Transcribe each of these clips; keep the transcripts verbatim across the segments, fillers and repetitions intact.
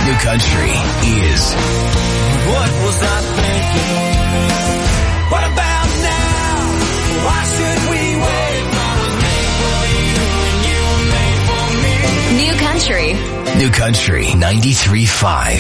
New Country is What was I thinking? What about now? Why should we wait? I was made for you and you were made for me. New Country. New Country ninety-three point five.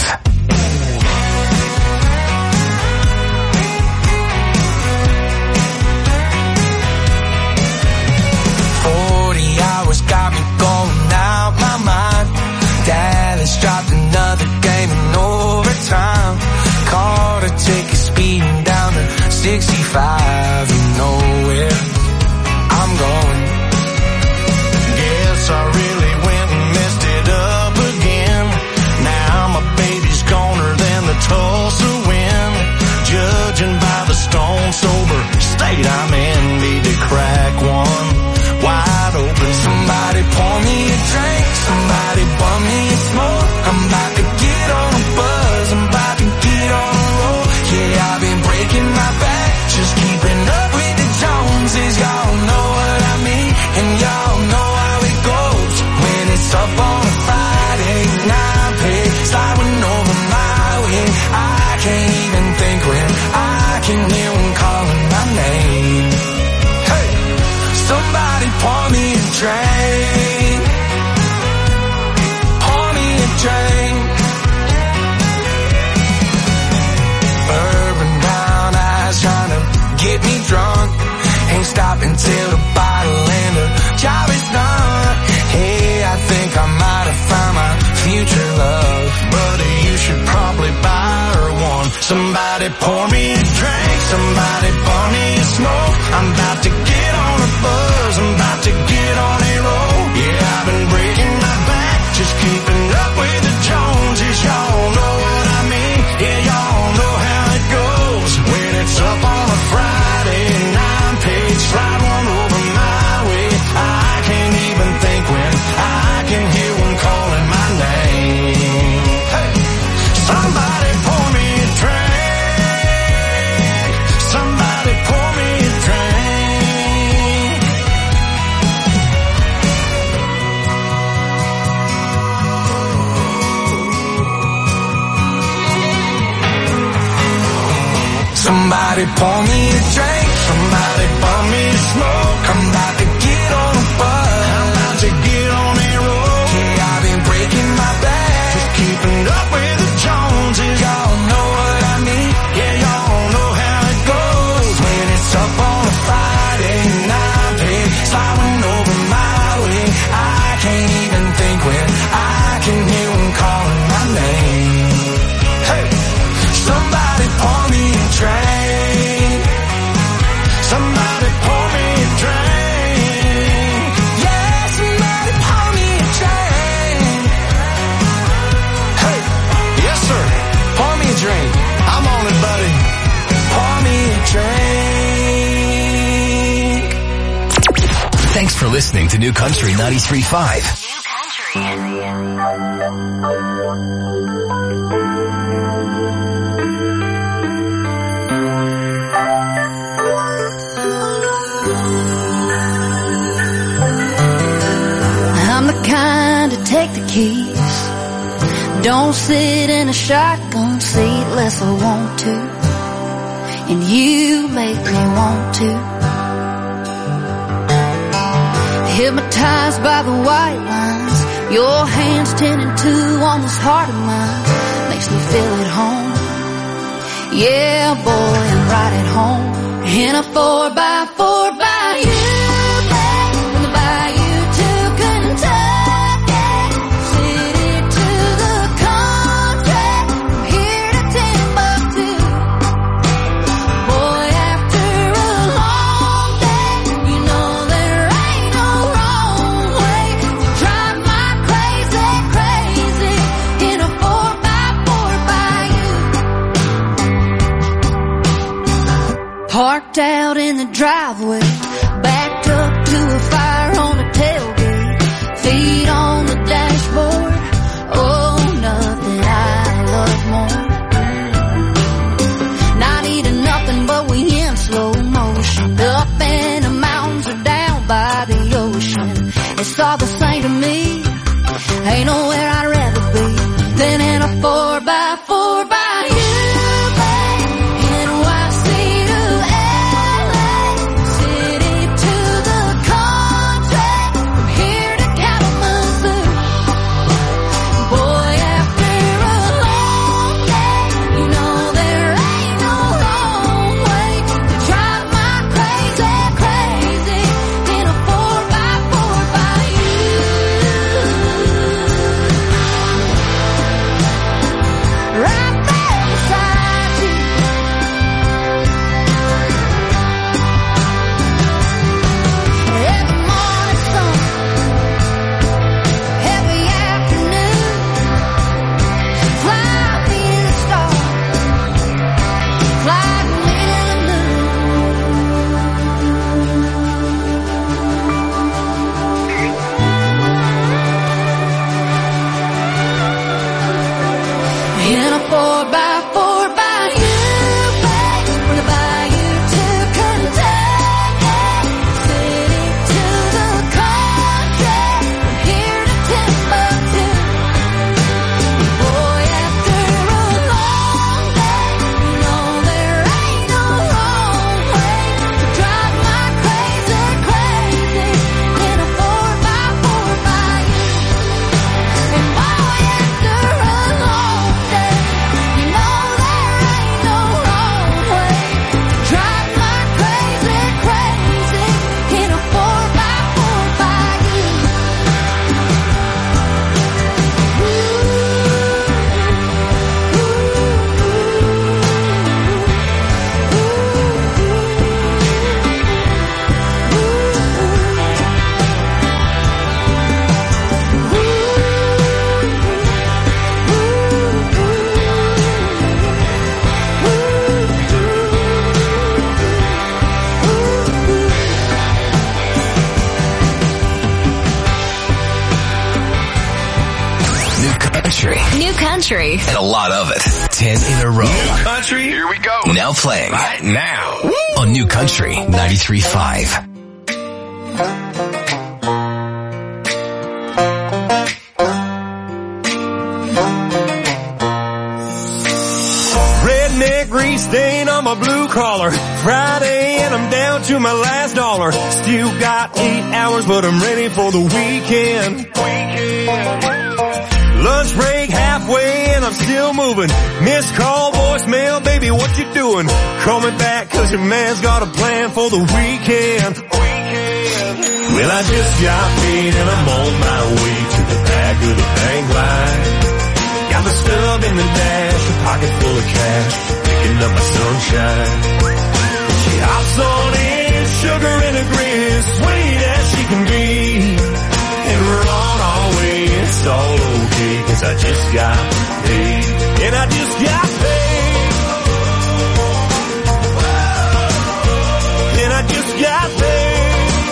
Forty hours got me going out my mind. Dallas dropped another game in overtime. Caught a ticket speeding down to sixty-five. You know where I'm going. Guess I really went and messed it up again. Now my baby's goner than the Tulsa wind. Judging by the stone sober state I'm in, need to crack one wide open. Somebody pour me a drink, somebody bum me a smoke. I'm about to get on a buzz, I'm about to get on a roll. Yeah, I've been breaking my back, just keeping up with the Joneses. Y'all know what I mean, and y'all know how it goes. When it's up on a Friday night, pay sliding over my way. I can't even think when I can hear them calling my name. Hey, somebody pour me a drink, pour me a drink. Urban brown eyes trying to get me drunk. Ain't stopping till the bottle and the job is done. Hey, I think I might have found my future love, buddy, you should probably buy her one. Somebody pour me a drink, somebody pour me a smoke. I'm about to get on a buzz, I'm about to get on a roll. Yeah, I've been breaking my back, just keeping up with the Joneses. Y'all know what I mean, yeah, y'all know how it goes. When it's up on a Friday, nine page slide one over my way. I can't even think when I can hear one calling my name. Hey, somebody pour me a drink, somebody pour me a drink. Somebody pour me a drink, somebody pour me a smoke. I'm about to get on a buzz, I'm about to get on a roll. Yeah, I've been breaking my back, just keeping up with the Joneses. Y'all know what I mean, yeah, y'all know how it goes. When it's up on a Friday night, babe, sliding over my way. I can't even think when I can hear them calling my name. Hey, somebody pour me a drink, somebody pour me a drink. Yeah, somebody pour me a drink. Hey, yes sir, pour me a drink. I'm on it, buddy. Pour me a drink. Thanks for listening to New Country ninety-three point five. I'm the kind to take the keys, don't sit in a shotgun seat unless I want to, and you make me want to. Hypnotized by the white lines, your hands tending to on this heart of mine, makes me feel at home. Yeah, boy, I'm right at home in a four by four by you. From the bayou to Kentucky, city to the country, from here to Timbuktu. Boy, after a long day, you know there ain't no wrong way to drive my crazy, crazy in a four by four by you. Parked out in the driveway, backed up to a fire on the tailgate, feet on the dashboard. Oh, nothing I love more. Not eating nothing but we in slow motion, up in the mountains or down by the ocean. It's all the same to me, ain't nowhere I'd rather be than in a country. New country. And a lot of it. Ten in a row. New country. Here we go. Now playing. Right now. Woo! On New Country ninety-three point five. Redneck grease stain on my blue collar. Friday and I'm down to my last dollar. Still got eight hours, but I'm ready for the weekend. Weekend. Lunch break halfway and I'm still moving. Missed call, voicemail, baby, what you doing? Call me back cause your man's got a plan for the weekend. Weekend. Well, I just got paid and I'm on my way to the back of the bank line. Got the stub in the dash, a pocket full of cash, picking up my sunshine. She hops on in, sugar and a grin, sweet as she can be. And we're on our way, it's all okay, cause I just got paid. And I just got paid. And I just got paid.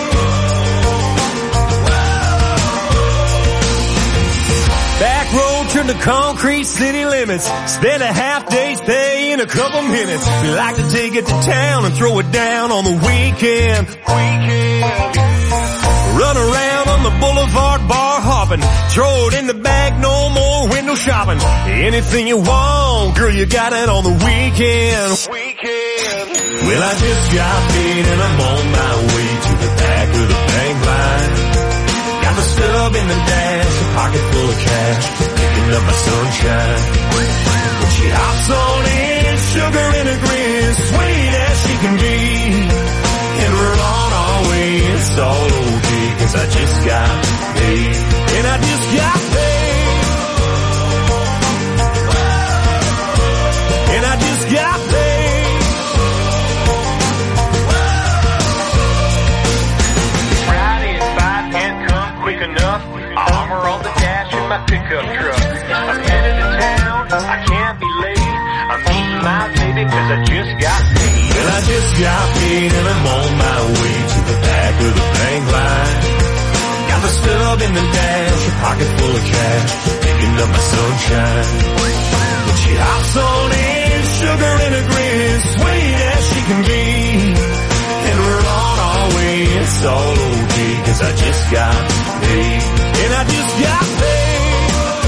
Back road turned to concrete city limits. Spend a half day stay in a couple minutes. We like to take it to town and throw it down on the weekend. Weekend. Run around on the boulevard bar hopping. Throw it in the bag, no more window shopping. Anything you want, girl, you got it on the weekend. Weekend. Well, I just got paid and I'm on my way to the back of the bank line. Got the stub in the dash, a pocket full of cash, picking up my sunshine. When she hops on in, sugar and a grin, sweet as she can be. And we're on our way, it's all okay, cause I just got paid. And I just got paid. And I just got paid. Friday at five can't come quick enough. Armor on the dash in my pickup truck. I'm headed to town, I can't be late. I'm meeting my baby cause I just got paid. Well, I just got paid and I'm on my way to the back of the bank line. Got the stub in the dash, a pocket full of cash, picking up my sunshine. When she hops on in, sugar and a grin, sweet as she can be. And we're on our way, it's all okay, cause I just got paid. And I just got paid.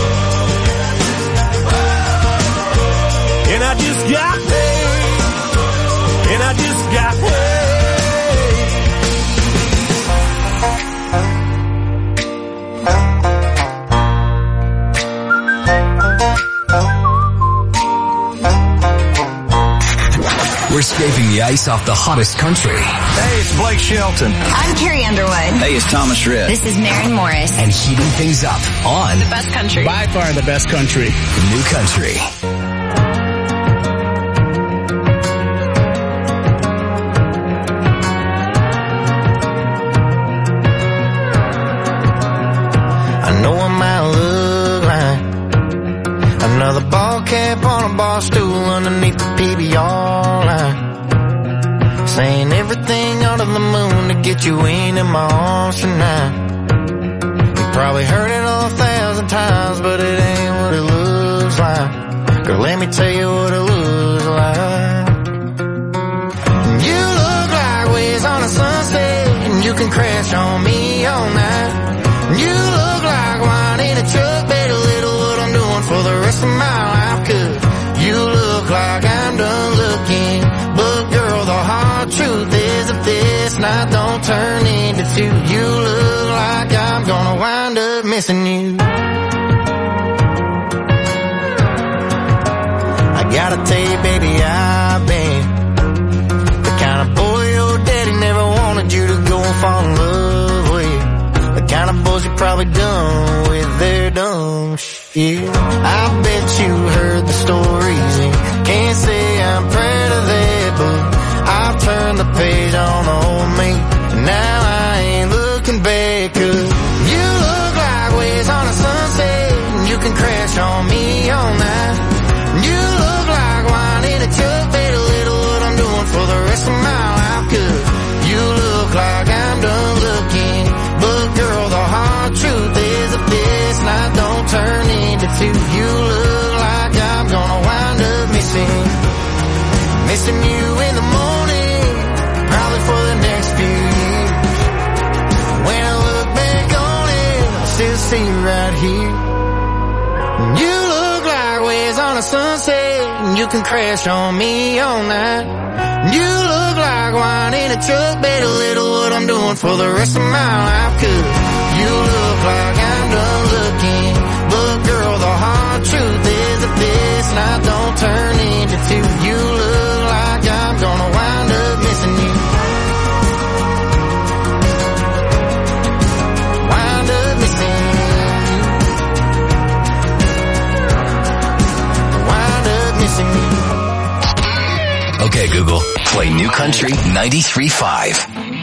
And I just got paid. And I just got paid. We're scraping the ice off the hottest country. Hey, it's Blake Shelton. I'm Carrie Underwood. Hey, it's Thomas Rhett. This is Maren Morris. And heating things up on The best country. By far the best country. New Country. I know I might look like another ball cap on a bar stool underneath the P B R line, saying everything under the moon to get you in in my arms tonight. You probably heard it a thousand times, but it ain't what it looks like. Girl, let me tell you what it looks like. You look like waves on a sunset, and you can crash on me all night. You look like wine in a truck, better little what I'm doing for the rest of my life. Cause you look like I'm done looking, but girl, the hard truth is if this night don't turn into two, you look like I'm gonna wind up missing you. I gotta tell you, baby, I've been the kind of boy your daddy never wanted you to go and fall in love with. The kind of boys you probably done with their dumb shit. I bet you heard the stories and can't say I'm proud of that, but I've turned the page on the old me, and now I ain't looking back. Cause you look like waves on a sunset, and you can crash on me all night. You look like wine in a truck, better little what I'm doing for the rest of my life. Cause you look like I'm done looking, but girl, the hard truth is if this night don't turn into two, here. You look like waves on a sunset, and you can crash on me all night. You look like wine in a truck, bet a little what I'm doing for the rest of my life. Cause you look like I'm done looking, but girl, the hard truth is that this night don't turn into two. You look like I'm gonna wind up missing you. Wind up missing you. Wind up missing you. Okay, Google, play New Country ninety-three point five.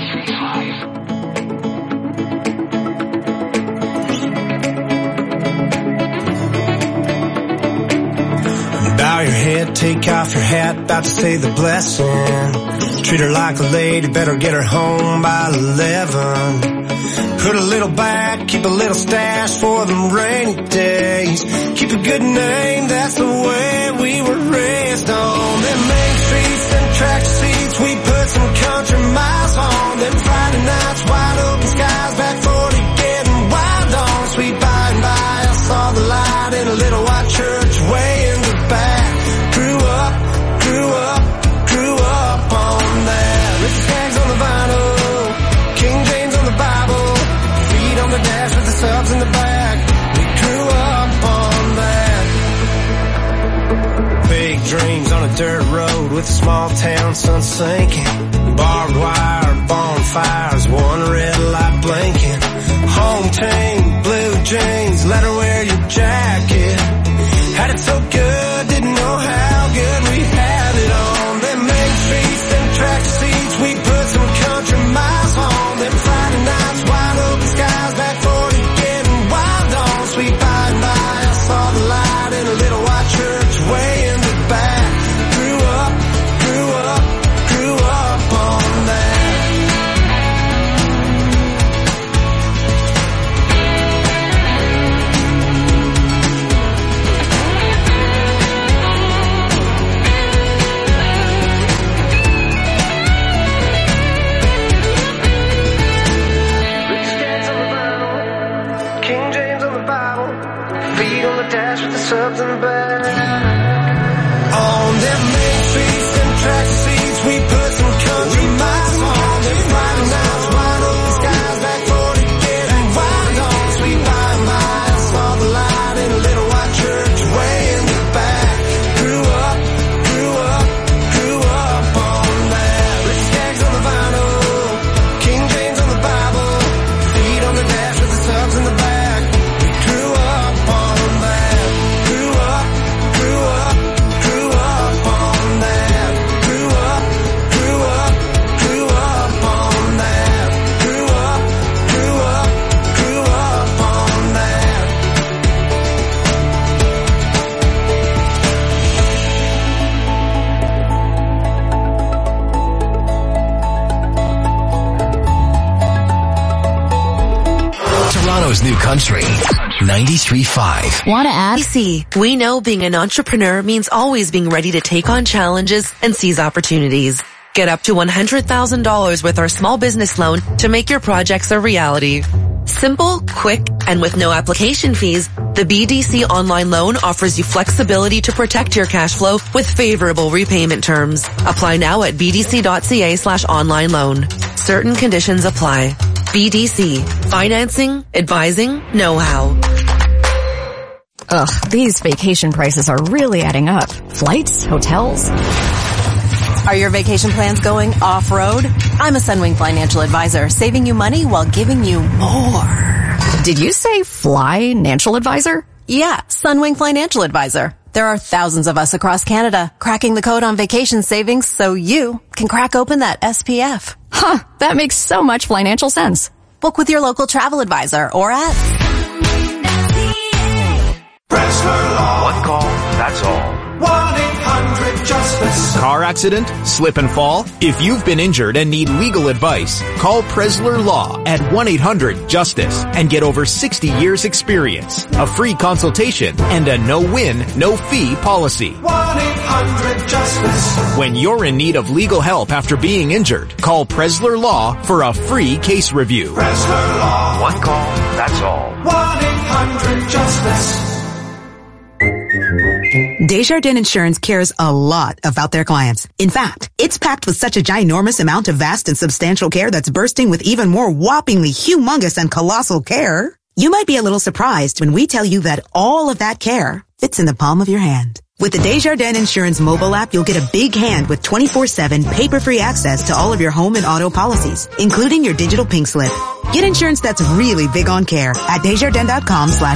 Bow your head, take off your hat, about to say the blessing. Treat her like a lady, better get her home by eleven. Put a little back, keep a little stash for them rainy days. Keep a good name, that's the way we were raised on. Them main streets, them track seats, we put some country miles on. Them Friday nights, wide open skies, back forty getting wild on. Sweet by and by, I saw the light in a little white church way in the back. Grew up, grew up, grew up on that. Richard Skaggs on the vinyl, King James on the Bible, feet on the dash with the subs in the back. We grew up on that. Big dreams on a dirt road with a small town sun sinking. Barbed wire, bonfires, one red light blinking. Home team, blue jeans, let her wear your jacket. Had it so good, didn't know how good we had it on. Them main streets, them track seats, we put some country miles on. Them Friday nights, wide open skies, back forty getting wild on. Sweet by and by, I saw the light in a little white church way in the back. Grew up, grew up, grew up on that. King James on the Bible, feet on the dash with the subs in the back. On them main streets, them track seats, we put some country miles on. Them Friday nights, wide open skies, back forty getting wild on. Sweet by and by, I saw the light in a little white church way in the back. Grew up, grew up, grew up on that. Richard Skaggs on the vinyl, King James on the Bible, feet on the dash with the subs in the back. Toronto's New Country ninety-three point five. Want to add? See, we know being an entrepreneur means always being ready to take on challenges and seize opportunities. Get up to one hundred thousand dollars with our small business loan to make your projects a reality. Simple, quick, and with no application fees, the B D C online loan offers you flexibility to protect your cash flow with favorable repayment terms. Apply now at bdc.ca slash online loan. Certain conditions apply. B D C. Financing, advising, know-how. Ugh, these vacation prices are really adding up. Flights, hotels. Are your vacation plans going off-road? I'm a Sunwing Financial Advisor, saving you money while giving you more. Did you say fly-nancial advisor? Yeah, Sunwing Financial Advisor. There are thousands of us across Canada cracking the code on vacation savings so you can crack open that S P F. Huh, that makes so much financial sense. Book with your local travel advisor or at One call, that's all. one eight hundred just the Justice. Car accident? Slip and fall? If you've been injured and need legal advice, call Presler Law at one eight hundred justice and get over sixty years experience, a free consultation, and a no-win, no-fee policy. one eight hundred justice. When you're in need of legal help after being injured, call Presler Law for a free case review. Presler Law. One call, that's all. one eight hundred justice. Desjardins Insurance cares a lot about their clients. In fact, it's packed with such a ginormous amount of vast and substantial care that's bursting with even more whoppingly humongous and colossal care. You might be a little surprised when we tell you that all of that care fits in the palm of your hand. With the Desjardins Insurance mobile app, you'll get a big hand with twenty-four seven paper-free access to all of your home and auto policies, including your digital pink slip. Get insurance that's really big on care at Desjardins.com slash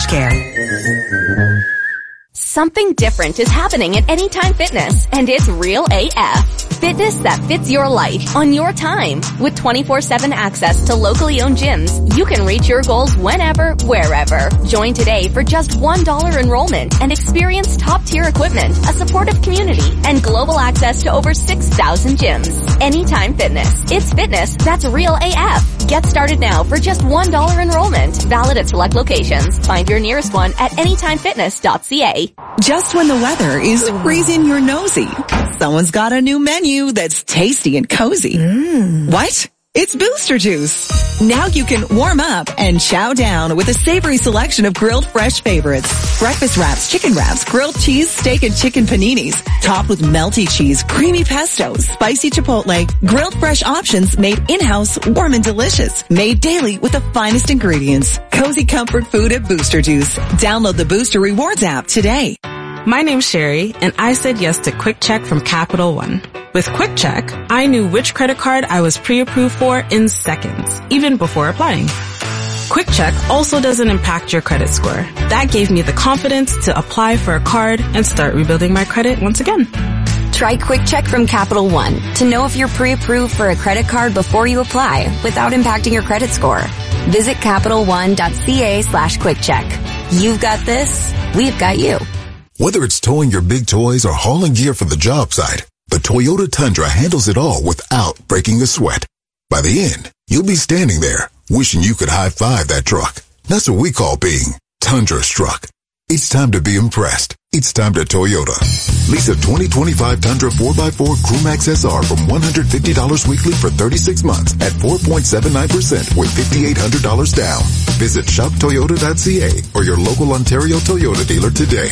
care. Something different is happening at Anytime Fitness, and it's real A F. Fitness that fits your life on your time. With twenty-four seven access to locally owned gyms, you can reach your goals whenever, wherever. Join today for just one dollar enrollment and experience top-tier equipment, a supportive community, and global access to over six thousand gyms. Anytime Fitness. It's fitness that's real A F. Get started now for just one dollar enrollment. Valid at select locations. Find your nearest one at anytime fitness dot c a. Just when the weather is raising your nosy, someone's got a new menu that's tasty and cozy. Mm. What? It's Booster Juice. Now you can warm up and chow down with a savory selection of grilled fresh favorites. Breakfast wraps, chicken wraps, grilled cheese, steak and chicken paninis, topped with melty cheese, creamy pesto, spicy chipotle, grilled fresh options made in-house, warm and delicious. Made daily with the finest ingredients. Cozy comfort food at Booster Juice. Download the Booster Rewards app today. My name's Sherry, and I said yes to Quick Check from Capital One. With Quick Check, I knew which credit card I was pre-approved for in seconds, even before applying. Quick Check also doesn't impact your credit score. That gave me the confidence to apply for a card and start rebuilding my credit once again. Try Quick Check from Capital One to know if you're pre-approved for a credit card before you apply without impacting your credit score. Visit capital one dot c a slash quick check. You've got this. We've got you. Whether it's towing your big toys or hauling gear for the job site, the Toyota Tundra handles it all without breaking a sweat. By the end, you'll be standing there wishing you could high-five that truck. That's what we call being Tundra-struck. It's time to be impressed. It's time to Toyota. Lease a twenty twenty-five Tundra four by four Crewmax S R from one hundred fifty dollars weekly for thirty-six months at four point seven nine percent with five thousand eight hundred dollars down. Visit shop toyota dot c a or your local Ontario Toyota dealer today.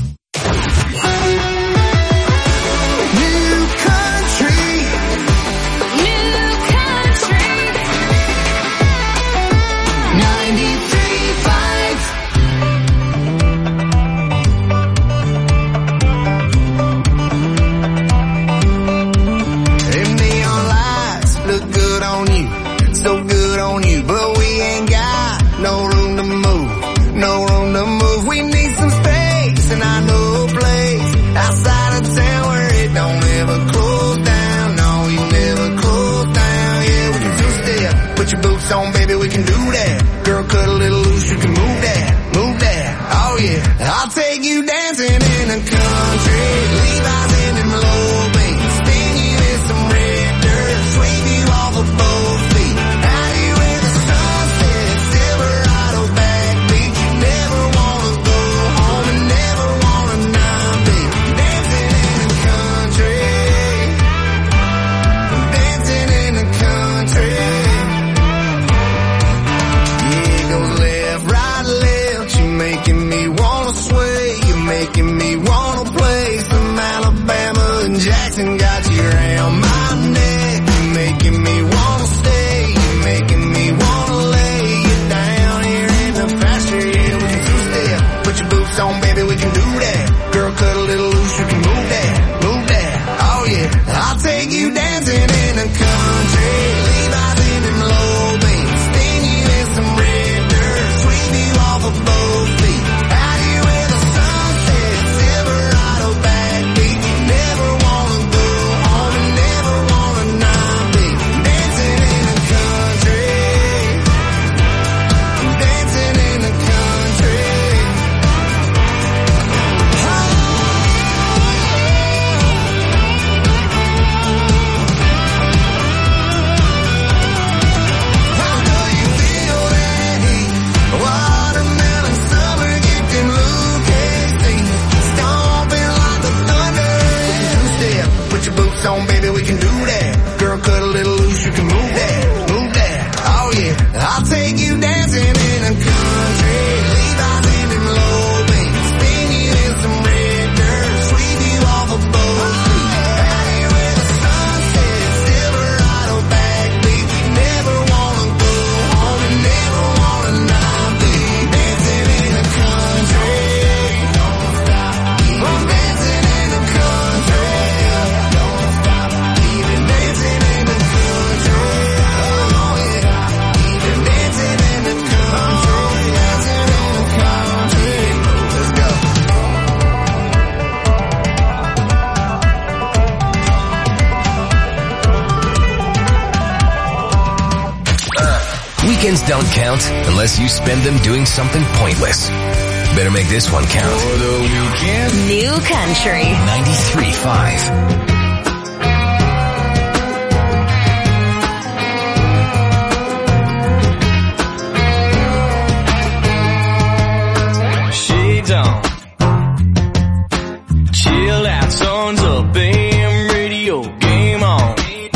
On, baby, we can do that. Girl, cut a little loose, you can move that, move that. Oh yeah, I'll take you dancing in the country. Levi's in them low beats, spin you in some red dirt, sweep you off of both feet. Out you in the sunset, Silverado backbeat. You never wanna go home and never wanna not be dancing in the country, dancing in the country. Making me wanna sway, you're making me wanna play some Alabama and Jackson. Got you around my neck, you're making me wanna stay, you're making me wanna lay you down here in the pasture. Yeah, we can two-step, put your boots on, baby, we can do that. Girl, cut a little loose, you can move that, move that. Oh yeah, I'll take you dancing in the country. Levi's in them low beats, spin you in some red dirt, sweep you off a boat. Weekends don't count unless you spend them doing something pointless. Better make this one count. For the weekend. New Country. ninety-three point five. On. Chill out, son's up, A M radio, game on.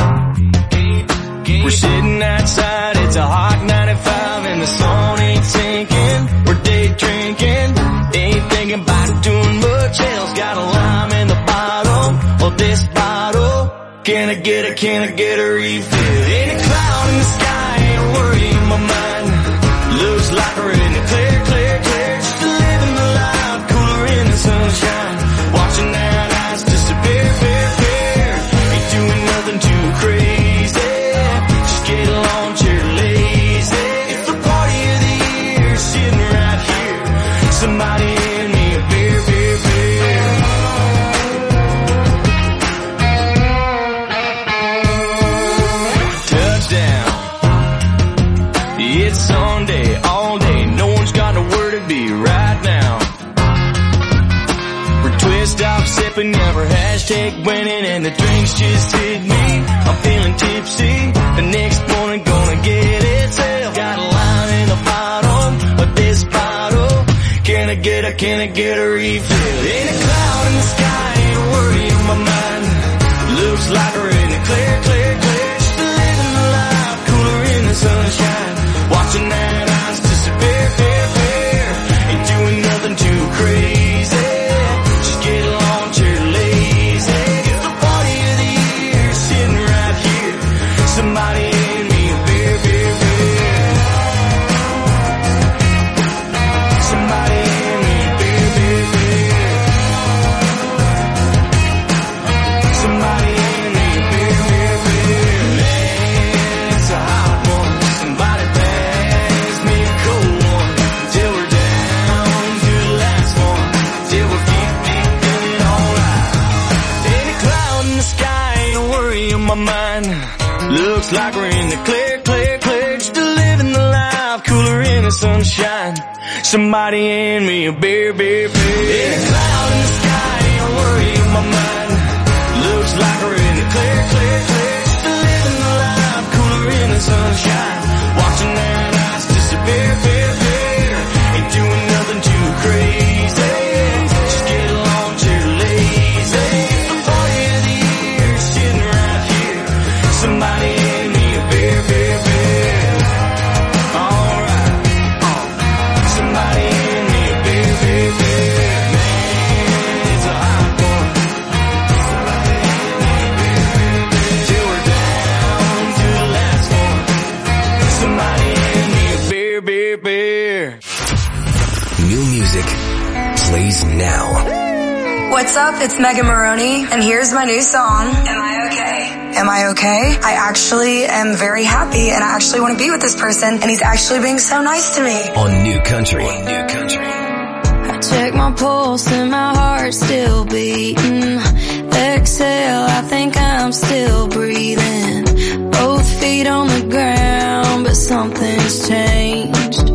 We're sitting outside, it's a hot ninety-five and the sun ain't sinking. We're day drinking, ain't thinking about doing much else. Got a lime in the bottom of this bottle. Can I get a, can I get a refill? Ain't a cloud in the sky, ain't a worry in my mind. Looks like we're in the clear, clear, clear. Just living the life, cooler in the sunshine. Watching that ice disappear, fair, fair. Ain't doing nothing too crazy. Just get along, cheer lazy. It's the party of the year, sitting right here. Somebody hand me a beer, beer, beer. Touchdown. It's Sunday, all day. No one's got nowhere to be right now. We're twist off, sipping, never hashtag winning, and the drinks just hit me. I'm feeling tipsy. The next morning gonna get itself. Got a line in the bottom of this bottle. Can I get a, can I get a refill? Ain't a cloud in the sky, ain't a worry in my mind. Looks like we're in the clear, clear, clear. Just living the life, cooler in the sunshine. Watching that ice disappear, fair, fair. Ain't doing nothing too crazy. Just get along, cheer lazy. It's the party of the year, sitting right here. Somebody hand me a beer, beer, beer. Somebody hand me a beer, beer, beer. Somebody hand me a beer, beer, beer. Man, it's a hot one. Somebody pass me a cold one. Till we're down to the last one. Till we're deep, deep feeling alright. Ain't a cloud in the sky, ain't a worry in my mind. Looks like we're in the clear, clear, clear. Just living the life, cooler in the sunshine. Somebody hand me a beer, beer, beer. Ain't a cloud in the sky, ain't a worry in my mind. Looks like we're in the clear, clear, clear. Just living the life, cooler in the sunshine. Watching that ice disappear, fair, fair. Ain't doing nothing too crazy. Just get along, cheer lazy. It's the party of the year, sitting right here. Somebody hand me a beer, beer, beer. Alright. Somebody hand me a beer, beer, beer. Man, it's a hot one. Somebody hand me a beer, beer, beer. Till we're down to the last one. Somebody hand me a beer, beer, beer. New music plays now. What's up? It's Megan Maroney, and here's my new song, Am I Okay? Am I okay? I actually am very happy, and I actually want to be with this person, and he's actually being so nice to me. On New Country. On New Country. I check my pulse and my heart's still beating. Exhale, I think I'm still breathing. Both feet on the ground, but something's changed.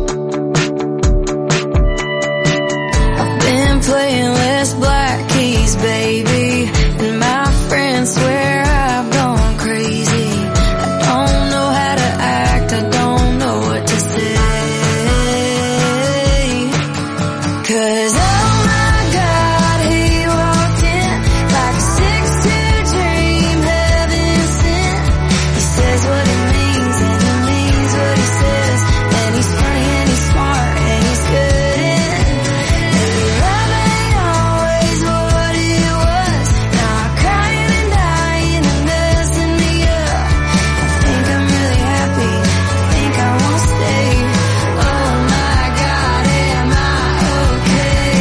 I've been playing less black keys, baby, and my friends swear I've gone crazy. I don't know how to act, I don't know what to say. 'Cause oh my God, he walked in like a six two dream, heaven sent. He says what he means and he means what he says. And he's funny and he's smart and he's good. And love ain't always what it was. Now I'm crying and dying and messing me up. I think I'm really happy, I think I wanna stay. Oh my God, am I okay?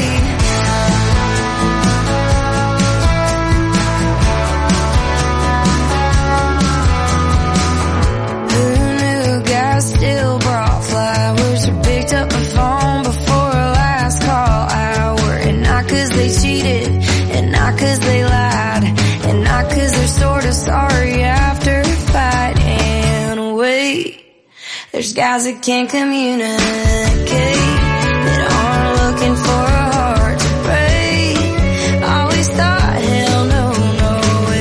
Who knew guys still brought flowers or picked up the phone before a last call hour? And not 'cause they cheated, and not 'cause they lied, and not 'cause they're sort of sorry after a fight. And wait, There's guys that can't communicate, that aren't looking for a heart to break. Always thought, hell no, no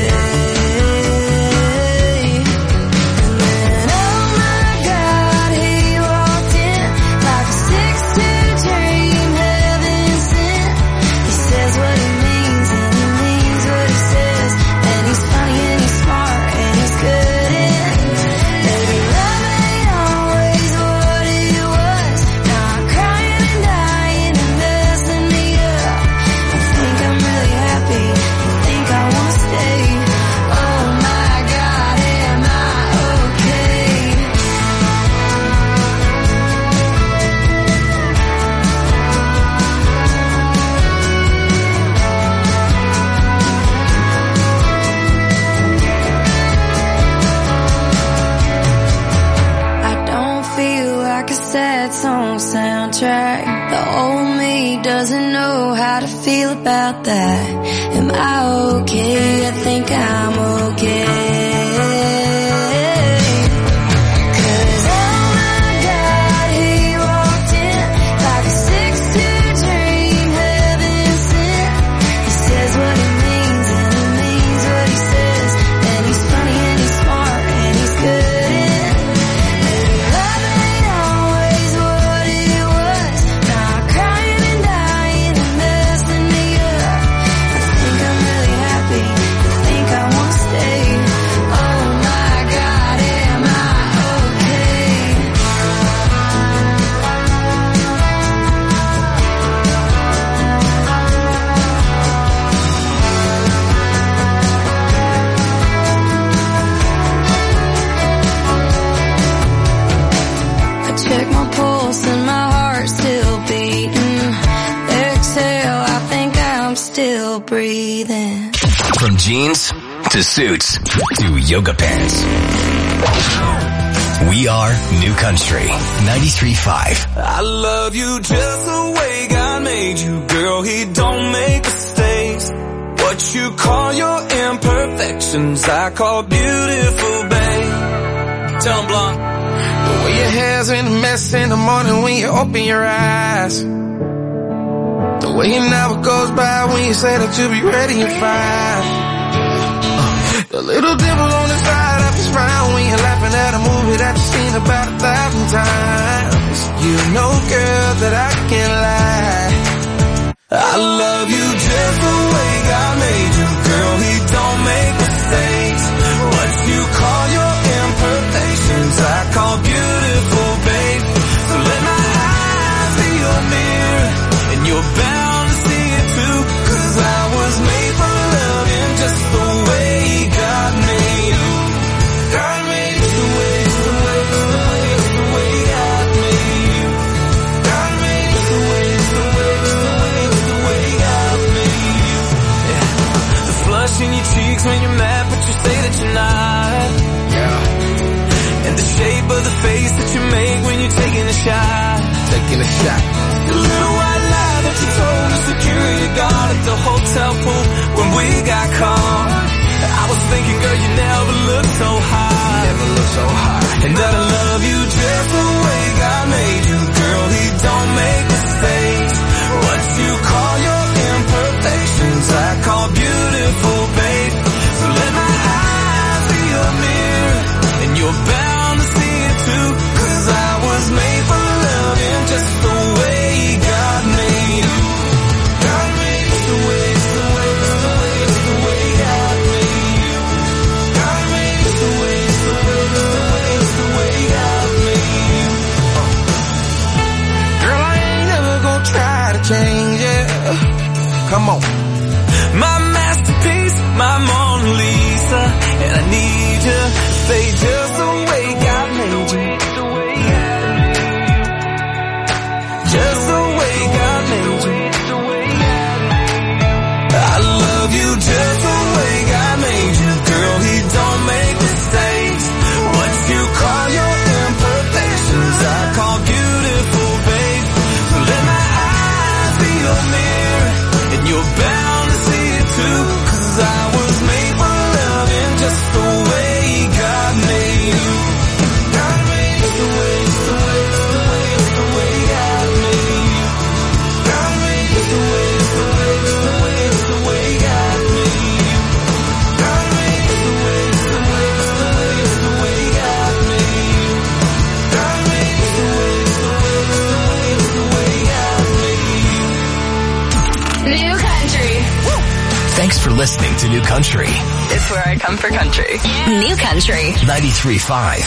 way. And then, oh my God, he walked in like a six two dream, heaven sent. He says what he means and he means what he says. And he's funny and he's smart and he's good in. Baby, love ain't always what it was. Now I'm crying and dying and messing me up. I think I'm really happy. I think I wanna stay. Oh my God, am I okay? I don't feel like a sad song soundtrack. The old me doesn't know how to feel about that. Am I okay? I think I'm okay. 'Cause oh my God, he walked in like a six two dream, heaven sent. He says what he means and he means what he says. And he's funny and he's smart and he's good in. Love ain't always what it was. Now I'm crying and dying and messing me up. I think I'm really happy. I think I wanna stay. Oh my God, am I okay? I check my pulse and my heart's still beating. Exhale, I think I'm still breathing. From jeans to suits to yoga pants. We are New Country ninety-three point five. I love you just the way God made you, girl. He don't make mistakes. What you call your imperfections, I call beautiful, babe. Tell 'em, Blanc. The way your hair's in a mess in the morning when you open your eyes. The way an hour goes by when you say that you'll be ready at five. Uh, the little dimple on the side of his frown when you're laughing at a movie that you've seen about a thousand times. You know, girl, that I can't lie. I love you just the way God made you, girl. He don't make mistakes. What you call your imperfections, I call beautiful, babe. So let my eyes be your mirror, and you're bound to see it too. 'Cause I was made for loving just the way God made you. God made it the way, the way, the way, the way God made you. God made it the way, the way, the way, the way God made you. Yeah. The flush in your cheeks when you're mad, but you say that you're not. Yeah. And the shape of the face that you make when you're taking a shot. Taking a shot. The little white lie that you told the security guard at the hotel pool when we got caught. I was thinking, girl, you never looked so high. Never looked so high. And that I love you just the way God made you, girl. He don't make mistakes. What you call your imperfections, I call beautiful, babe. So let my eyes be your mirror, and you're bound to see it too. 'Cause I was made for loving just the way God made you. God made it the way, the way, the way, the way God made you. God made it the way, the way, the way, the way God made you. Girl, I ain't never gonna try to change it. Come on. My masterpiece, my Mona Lisa, and I need you to stay just the way God made you. Just the way God made you. I love you just the way God made you, girl. He don't make mistakes. What you call your imperfections, I call beautiful, babe. So let my eyes be your mirror, and you're bound to see it too. 'Cause I was made for loving just the way God made New Country. Thanks for listening to New Country. It's where I come for country. New Country. ninety-three point five.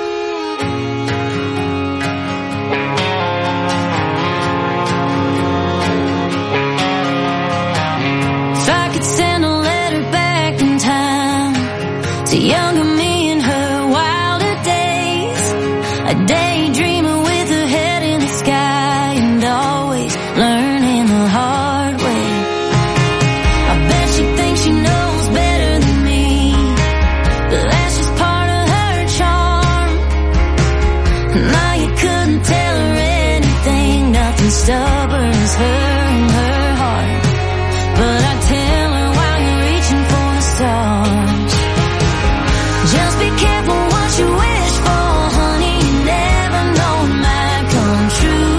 If I could send a letter back in time to younger me in her wilder days, a daydreamer with her head in the sky and always learning the hard way. I bet she thinks she knows better than me, but that's just part of her charm. Now you couldn't tell her anything, nothing stubborn as her and her heart. But I tell her while you're reaching for the stars, just be careful what you wish for, honey. You never know it might come true.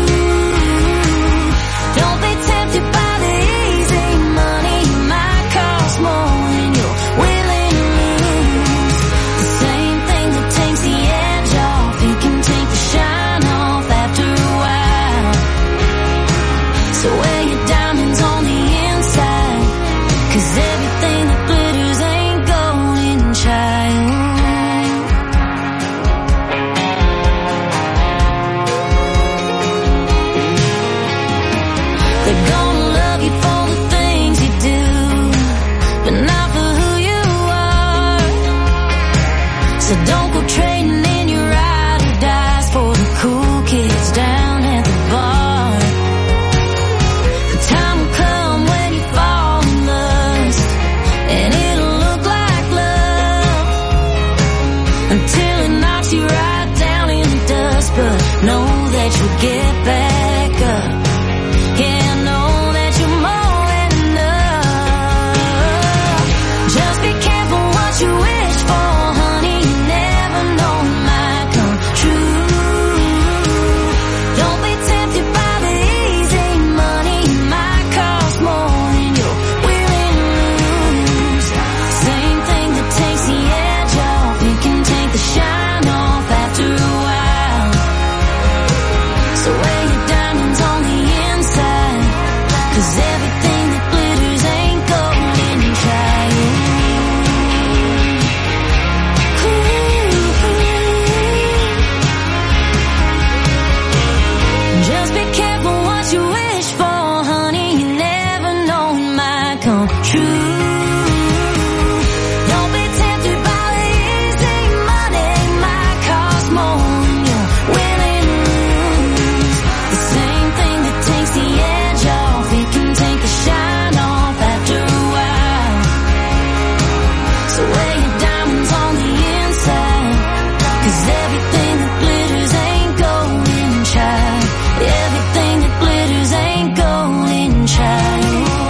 Don't be tempted by the easy money. It might cost more than you're willing to lose. The same thing that takes the edge off, it can take the shine off after a while. So wear your diamonds on the inside, 'cause everything that glitters ain't golden, child. They're gonna love you for the things you do, but not for who you are. So don't go trading in your ride or dies for the cool kids down at the bar. The time will come when you fall in lust, and it'll look like love until it knocks you right down in the dust. But know that you'll get back up. Yeah, know that you're more than enough. Just be careful what you wish for, honey. You never know it might come true. Don't be tempted by the easy money. It might cost more than you're willing to lose. Same thing that takes the edge off, it can take the shine off after a while. So wear your diamonds on the inside, 'cause everything that glitters ain't golden, child. Just be careful what you wish for, honey. You never know it might come true. Don't be tempted by the easy money. It might cost more than you're willing to lose. The same thing that takes the edge off, it can take the shine off after a while. So wear your diamonds on the inside, 'cause everything that glitters ain't golden, child. Everything that glitters ain't golden, child.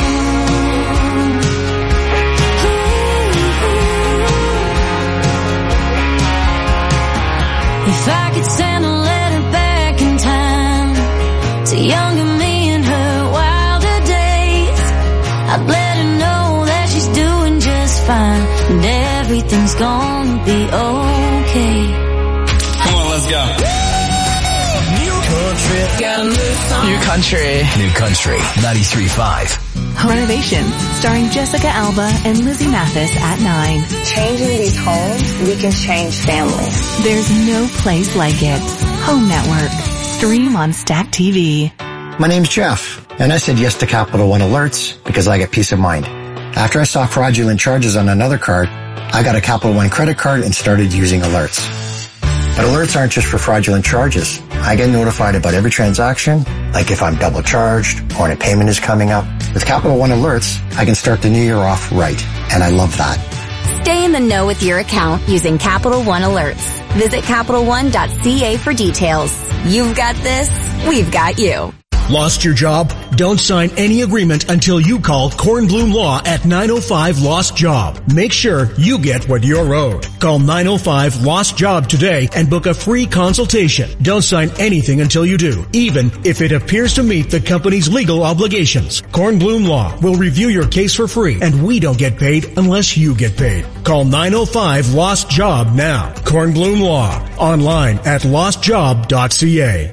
If I could send a letter back in time to younger me in her wilder days, I'd let her know that she's doing just fine and everything's gonna be okay. Come on, let's go. New Country. New Country. New Country. ninety-three point five. Home Renovations, starring Jessica Alba and Lizzie Mathis at nine. Changing these homes, we can change families. There's no place like it. Home Network. Stream on Stack T V. My name's Jeff, and I said yes to Capital One Alerts because I get peace of mind. After I saw fraudulent charges on another card, I got a Capital One credit card and started using alerts. But alerts aren't just for fraudulent charges. I get notified about every transaction, like if I'm double charged or when a payment is coming up. With Capital One Alerts, I can start the new year off right, and I love that. Stay in the know with your account using Capital One Alerts. Visit Capital One dot C A for details. You've got this, we've got you. Lost your job? Don't sign any agreement until you call Kornblum Law at nine oh five Lost Job. Make sure you get what you're owed. Call nine oh five Lost Job today and book a free consultation. Don't sign anything until you do, even if it appears to meet the company's legal obligations. Kornblum Law will review your case for free, and we don't get paid unless you get paid. Call nine oh five Lost Job now. Kornblum Law. Online at lost job dot C A.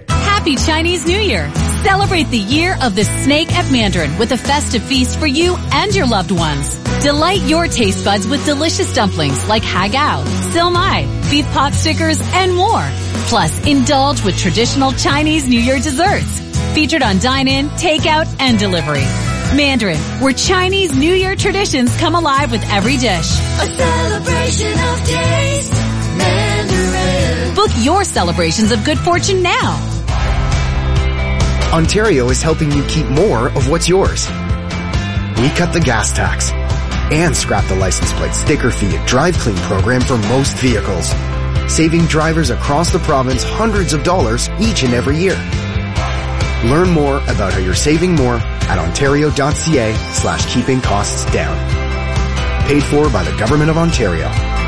Happy Chinese New Year! Celebrate the year of the snake at Mandarin with a festive feast for you and your loved ones. Delight your taste buds with delicious dumplings like hagao, silmai, beef pot stickers, and more. Plus, indulge with traditional Chinese New Year desserts. Featured on dine-in, takeout, and delivery. Mandarin, where Chinese New Year traditions come alive with every dish. A celebration of taste. Mandarin. Book your celebrations of good fortune now. Ontario is helping you keep more of what's yours. We cut the gas tax and scrap the license plate sticker fee and drive clean program for most vehicles, saving drivers across the province hundreds of dollars each and every year. Learn more about how you're saving more at ontario.ca slash keeping costs down. Paid for by the Government of Ontario.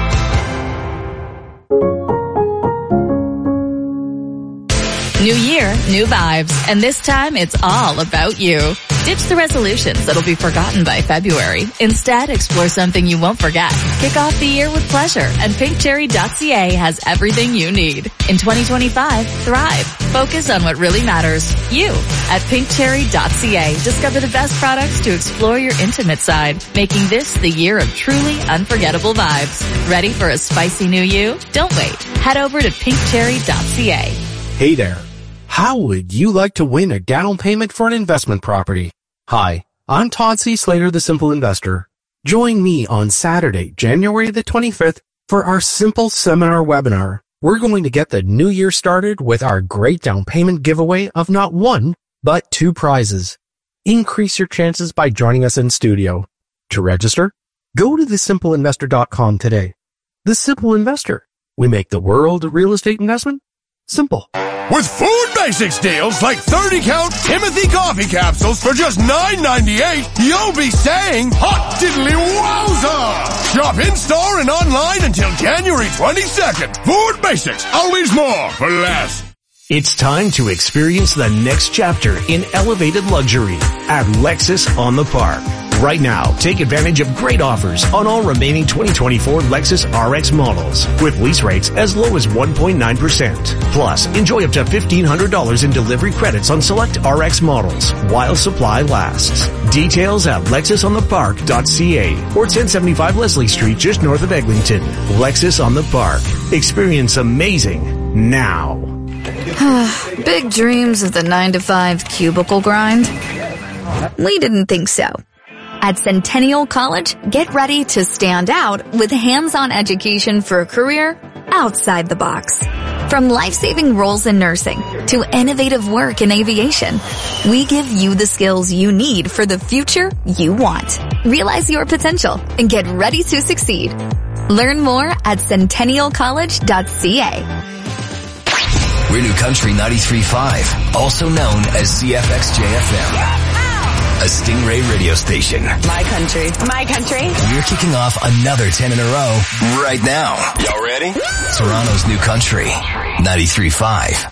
New year, new vibes, and this time it's all about you. Ditch the resolutions that'll be forgotten by February. Instead, explore something you won't forget. Kick off the year with pleasure, and pink cherry dot c a has everything you need. In twenty twenty-five, thrive. Focus on what really matters. You. At pink cherry dot c a, discover the best products to explore your intimate side, making this the year of truly unforgettable vibes. Ready for a spicy new you? Don't wait. Head over to pink cherry dot c a. Hey there. How would you like to win a down payment for an investment property? Hi, I'm Todd C. Slater, the Simple Investor. Join me on Saturday, January the twenty-fifth for our Simple Seminar webinar. We're going to get the new year started with our great down payment giveaway of not one, but two prizes. Increase your chances by joining us in studio. To register, go to the simple investor dot com today. The Simple Investor. We make the world of real estate investment simple. With Food Basics deals like thirty count Timothy coffee capsules for just nine ninety-eight, you'll be saying hot diddly wowza! Shop in-store and online until January twenty-second. Food Basics, always more for less. It's time to experience the next chapter in elevated luxury at Lexus on the Park. Right now, take advantage of great offers on all remaining twenty twenty-four Lexus R X models with lease rates as low as one point nine percent. Plus, enjoy up to fifteen hundred dollars in delivery credits on select R X models while supply lasts. Details at lexus on the park dot c a or ten seventy-five Leslie Street just north of Eglinton. Lexus on the Park. Experience amazing now. Big dreams of the nine to five cubicle grind? We didn't think so. At Centennial College, get ready to stand out with hands-on education for a career outside the box. From life-saving roles in nursing to innovative work in aviation, we give you the skills you need for the future you want. Realize your potential and get ready to succeed. Learn more at centennial college dot c a. We're New Country ninety-three point five, also known as C F X J F M. A Stingray radio station. My country. My country. We're kicking off another ten in a row right now. Y'all ready? Toronto's New Country ninety-three point five.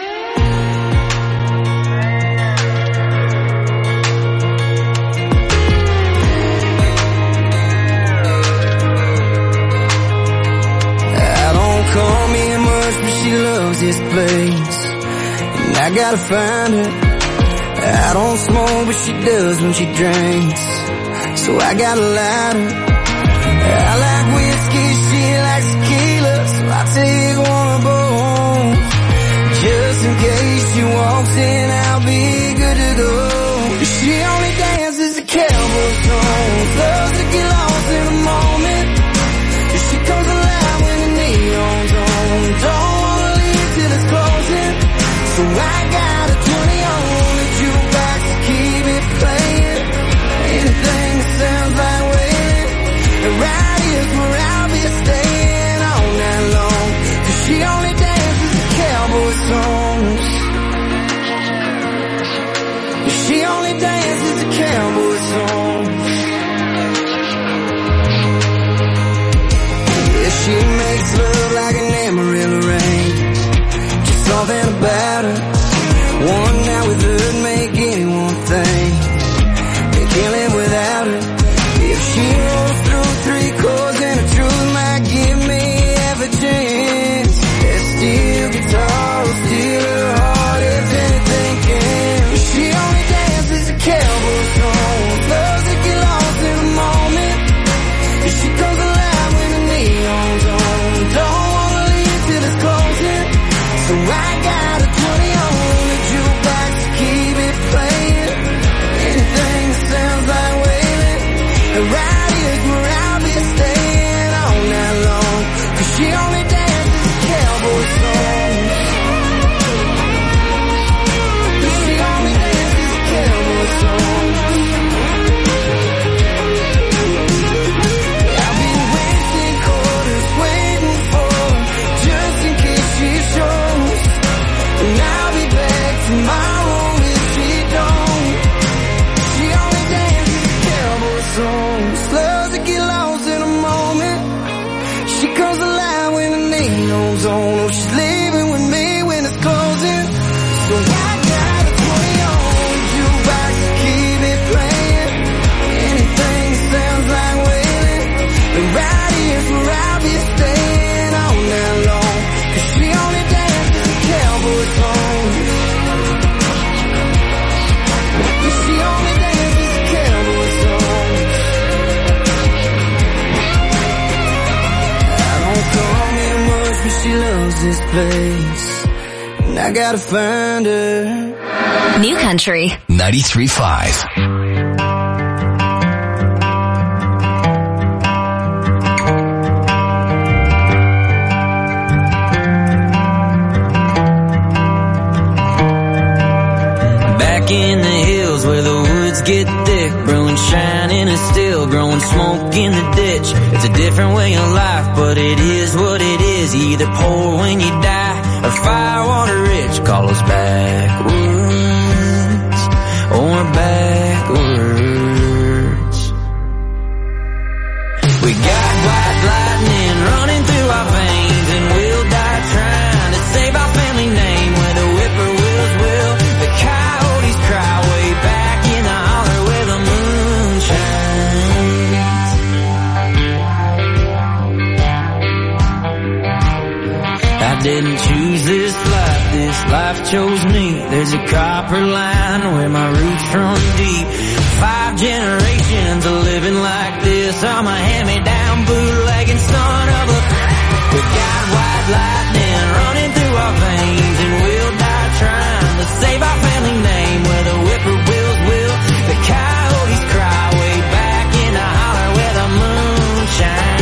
I don't come in much, but she loves this place, and I gotta find her. I don't smoke, but she does when she drinks, so I got a lighter. I like whiskey, she likes tequila, so I take one both. Just in case she walks in, I'll be good to go. She only dances to cowboy songs, loves to get lost in the moment. She comes alive when the neon's on, don't wanna leave till it's closing, so I got a twenty on the jukebox to keep it playing. Anything that sounds like waiting, and right here's where I'll be staying all night long, 'cause she only dances to cowboy songs. She only dances to And right here's where I'll be staying all night long, 'cause she only dances cowboy songs. She only dances cowboy songs. I've been wasting quarters waiting for her, just in case she shows. And I'll be back tomorrow if she don't. She only dances cowboy songs. Loves to get lost in a moment. She comes alive when the neon's on. Oh, she's leaving with me when it's closing. So I got a twenty on jukebox to keep it playing. Anything that sounds like wailing. And right here's where I'll be staying all night long, 'cause she only dances cowboy songs. She only dances cowboy songs. I don't come here much, but she loves this place, and I gotta find her. New Country ninety-three point five. Back in the hills where the woods get thick, brewing shine in a still, growing smoke in the ditch. It's a different way of life, but it is what it is. You either poor when you die or firewater rich. Call us backwoods or backwards. We got white lightning running through our veins, and we'll die trying to save our family name. Where the whippoorwills will, the coyotes cry way back in the holler where the moon shines. I didn't choose this life, this life chose me. There's a copper line where my roots run deep. Five generations of living like this. I'm a hand-me-down bootlegging son of a... We got white lightning running through our veins, and we'll die trying to save our family name. Where the whippoorwills will, the coyotes cry way back in the holler where the moon shines.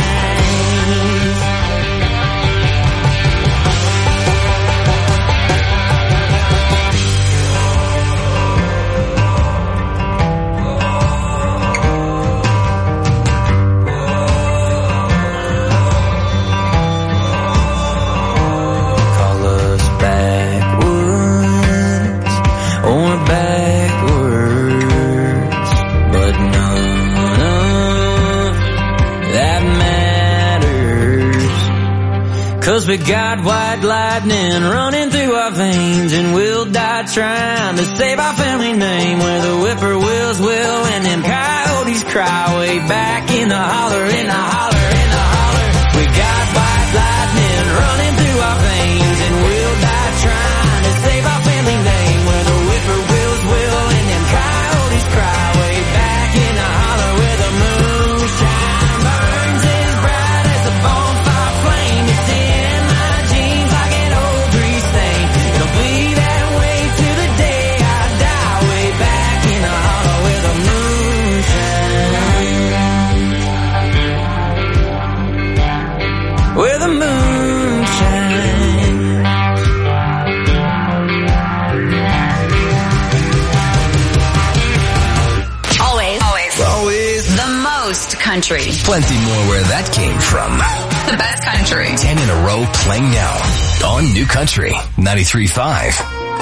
Cause we got white lightning running through our veins, and we'll die trying to save our family name. Where the whippoorwills will, and them coyotes cry way back in the holler, in the holler, in the holler. We got white lightning running through our veins, and we'll die trying to save our family name. Where the whippoorwills will, and them coyotes cry way back in the holler where the moonshine burns as bright as a bonfire flame. It's in where the moon shines. Always, always, always the most country. Plenty more where that came from. The best country. Ten in a row playing now on New Country ninety-three point five.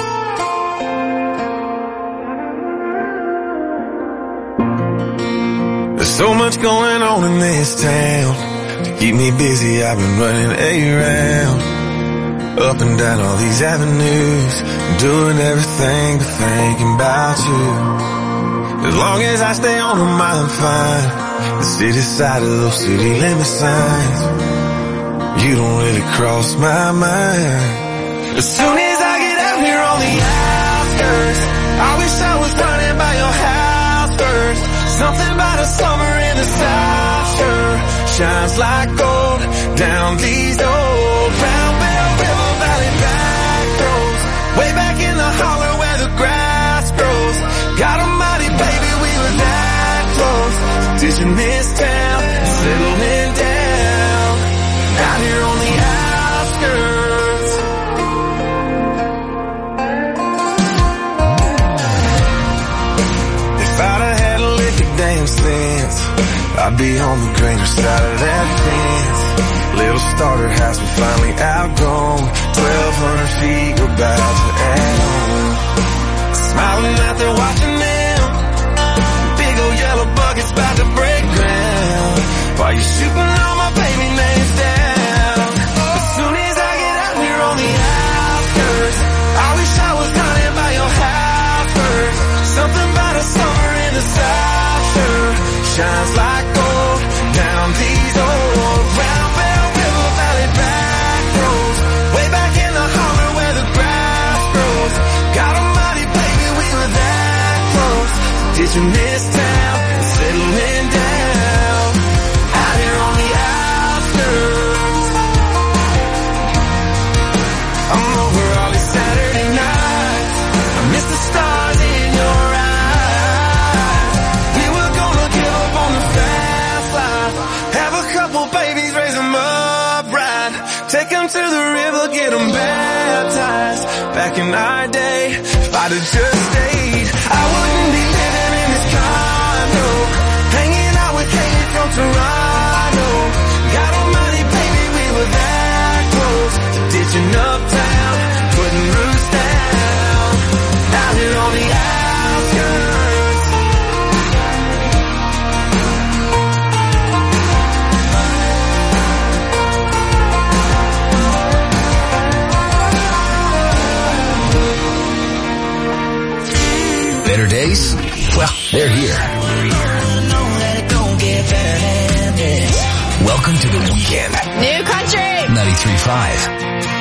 There's so much going on in this town. To keep me busy, I've been running around, up and down all these avenues, doing everything but thinking about you. As long as I stay on them, I'm fine. The city side of those city limit signs, you don't really cross my mind. As soon as I get out here on the outskirts, I wish I was running by your house first. Something about a summer in the South sure shines like gold down these old Brown Bell River Valley back roads, way back in the holler where the grass grows. God almighty, baby, we were that close. ditching this town, settling down, out here on the outskirts. If I'd have had a lick of damn sense, I'd be on the greener side of that fence. Little starter house, we finally outgrown. Twelve hundred feet, we're about to add on. Smiling out there watching them. Big old yellow buckets about to break ground. While you're shooting all my baby names down. As soon as I get out here on the outskirts, I wish I was running by your house first. Something about a summer in the South sure shines like gold down these old round Bell River Valley back roads. Way back in the holler where the grass grows. God almighty, baby, we were that close. Ditching this town, settling down, out here on the outskirts. I'm over all these Saturday nights. I miss the stars in your eyes. We were gonna give up on the fast life. Have a couple babies, raise them up right. Take them to the river, get them baptized. Back in our day, if I'd have just stayed, I wouldn't be living in this condo, hanging out with Katie from Toronto. God almighty, baby, we were that close to ditching uptown, putting roots down, out here on the outskirts. Better days? Well, they're here. Welcome to the weekend. New country. ninety-three point five.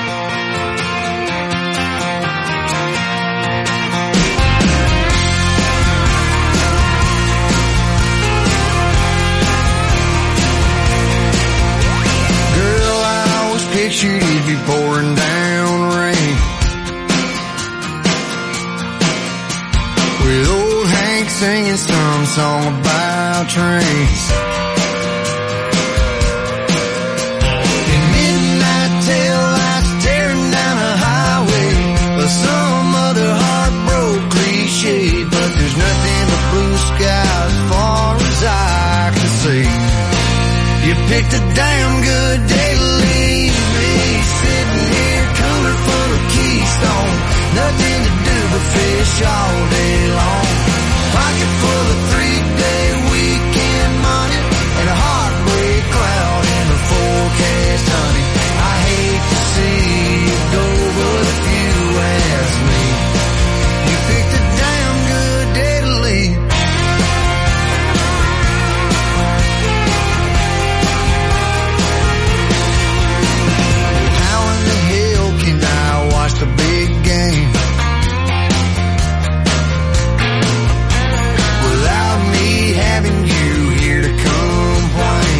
Girl, I always pictured you'd be pouring down rain with old Hank singing some song about trains. And midnight tail lights tearing down a highway, or some other heartbroken cliche. But there's nothing but blue sky as far as I can see. You picked a damn good day to leave me, sitting here cooler full of Keystone. Nothing to do but fish all day long. Pocket full of three-day weekend money and a heartbreak cloud in the forecast, honey. I hate to see you go, but if you ask me, you picked a damn good day to leave. How in the hell can I watch the big game without me having you here to complain?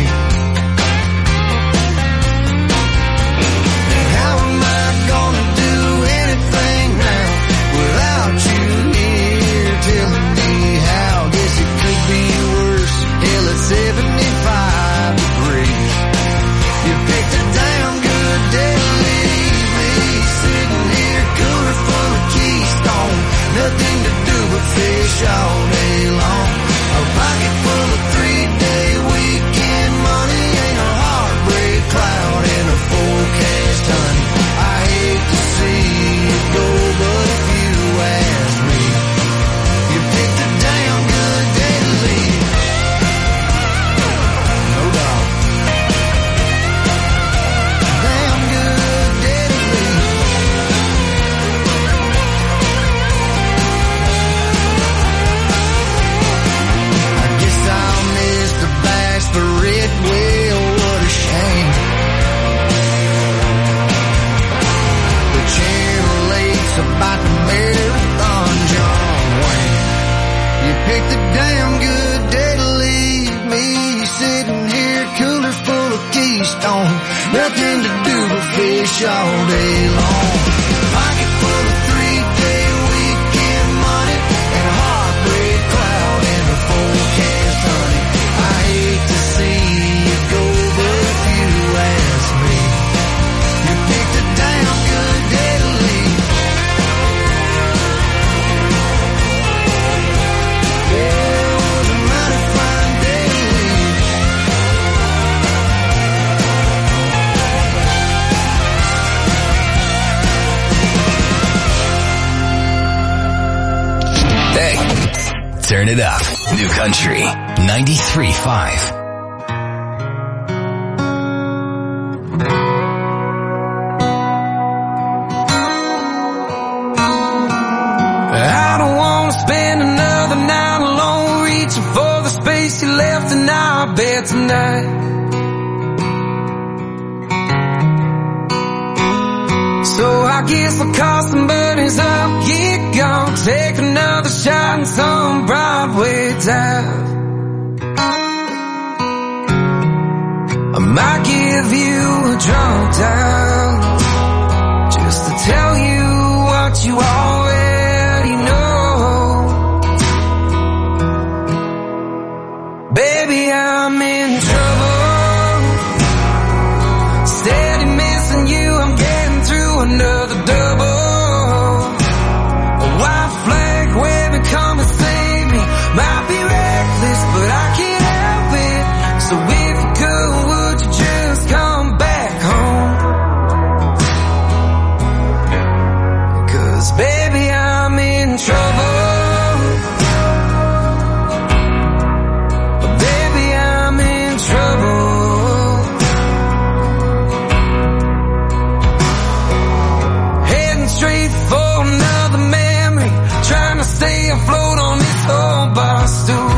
How am I gonna do anything now without you here telling me how? Guess it could be worse. Hell, it's seventy-five degrees. You picked a damn good day to leave me, sitting here cooler full of Keystone. Nothing to do but fish all day long. A pocket full of three-day weekend money ain't a heartbreak cloud in a forecast, honey. I hate to see you go, but if you ask me, you picked a damn good day to leave. No doubt. Damn good day to leave. I guess I'll miss the bass, the red whale, what a shame. The Channel eight's about the marathon, John Wayne. You picked a damn good day to leave me, sitting here cooler full of Keystone. Nothing to do but fish all day long. Pocket full of three-day weekend money and a heartbreak cloud in the forecast, honey. I turn it up. New Country ninety-three point five. I don't wanna spend another night alone, reaching for the space you left in our bed tonight. So I guess I'll call some buddies up, get gone, take another shot in some Broadway dive. I might give you a drunk dial, just to tell you what you already know. Baby, I'm in trouble, steady missing you, I'm getting through another double. A white flag waving, come and save me. Might be reckless, but I can't help it. So if you could, would you just come back home? 'Cause baby, I'm in trouble. Baby, I'm in trouble. Heading straight for another memory, trying to stay afloat on this old bar stool.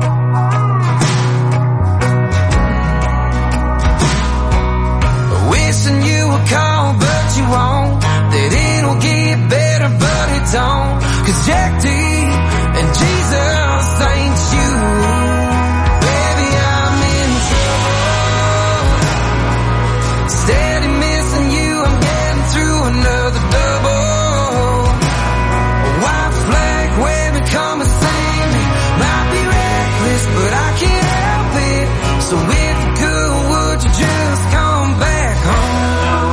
Wishing you would call, but you won't. That it'll get better, but it don't. 'Cause Jack D and Jesus ain't you. Baby, I'm in trouble, steady missing you, I'm getting through another double. A white flag waving, come and save me. Might be reckless, but I can't help it. So if you could, would you just come back home?